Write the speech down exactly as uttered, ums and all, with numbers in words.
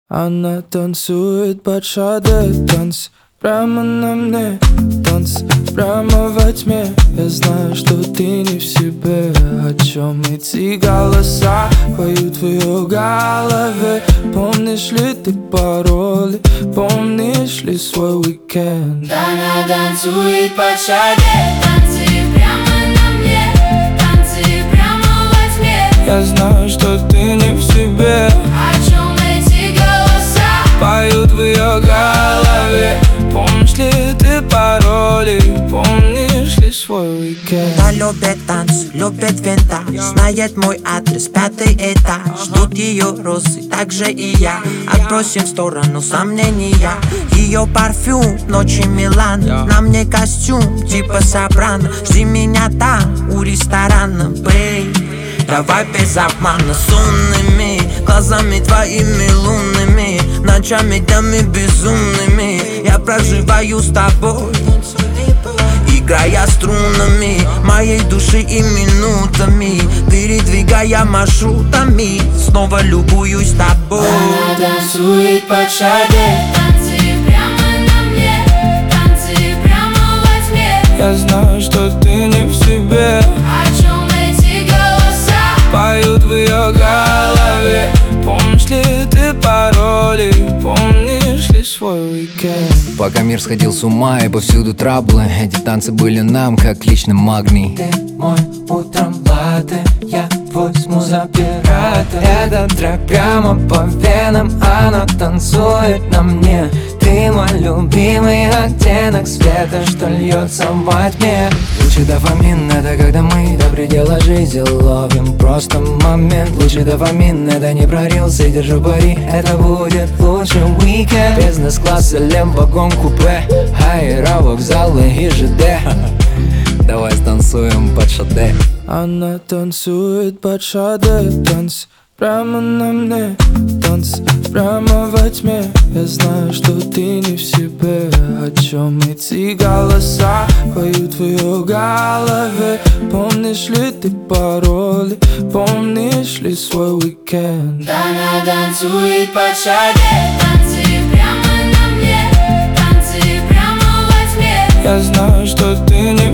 Она танцует под шаде, танц прямо на мне, танц прямо во тьме. Я знаю, что ты не в себе. О чем эти голоса поют в ее голове? Помнишь ли ты пароли? Помнишь ли свой уикенд? Она танцует под шаде, танцы прямо на мне, танцы прямо во тьме. Я знаю, что ты не в себе. О чем эти голоса поют в ее голове? Помнишь ли ты пароли? Помнишь ли свой уикенд? Она любит танцы, любит винтаж, знает мой адрес, пятый этаж. Ждут ее розы, так же и я. Отбросим в сторону сомнения. Ее парфюм, ночи Милан. На мне костюм, типа Сопрано. Жди меня там, у ресторана, бэй. Давай без обмана, сонными глазами твоими лунными, ночами, днями безумными я проживаю с тобой, играя струнами моей души и минутами, передвигая маршрутами, снова любуюсь тобой. Она танцует под шаде, танцы прямо на мне, танцы прямо во тьме. Я знаю, что ты не в себе. О чем эти голоса поют в ее голове? Помнишь ли ты пароли? Помнишь ли свой уикенд? Пока мир сходил с ума и повсюду траблы, эти танцы были нам как личный магний. Ты мой утром латте, я твой смуза-пирата. Этот трек прямо по венам, она танцует на мне. Ты мой любимый оттенок света, что льется во тьме. Лучший дофамин — это когда мы до предела жизни ловим просто момент. Лучший дофамин — это не прорился, держу пари, это будет лучший уикенд. Бизнес-класс, лембогон, купе, аэровокзалы и ЖД. Давай станцуем под шаде. Она танцует под шаде, танц прямо на мне, танц прямо во тьме. Я знаю, что ты не в себе. О чем эти голоса поют в ее голове? Помнишь ли ты пароли? Помнишь ли свой уикенд? Она танцует под шаде, танцы прямо на мне, танцы прямо во тьме. Я знаю, что ты не